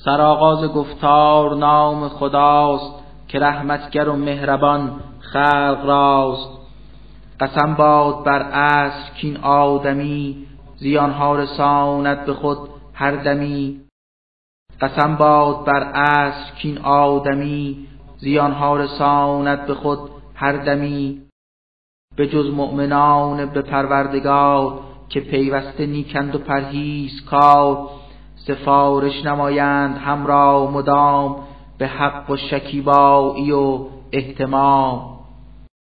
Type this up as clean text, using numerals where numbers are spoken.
سرآغاز گفتار نام خداست، که رحمتگر و مهربان خلق راست. قسم باد بر عصر کین آدمی، زیانها رساند به خود هر دمی. قسم باد بر عصر کین آدمی، زیانها رساند به خود هر دمی. به جز مؤمنان به پروردگار، که پیوسته نیکند و پرهیزکار. سفارش نمایند همراه مدام، به حق و شکیبایی و اهتمام.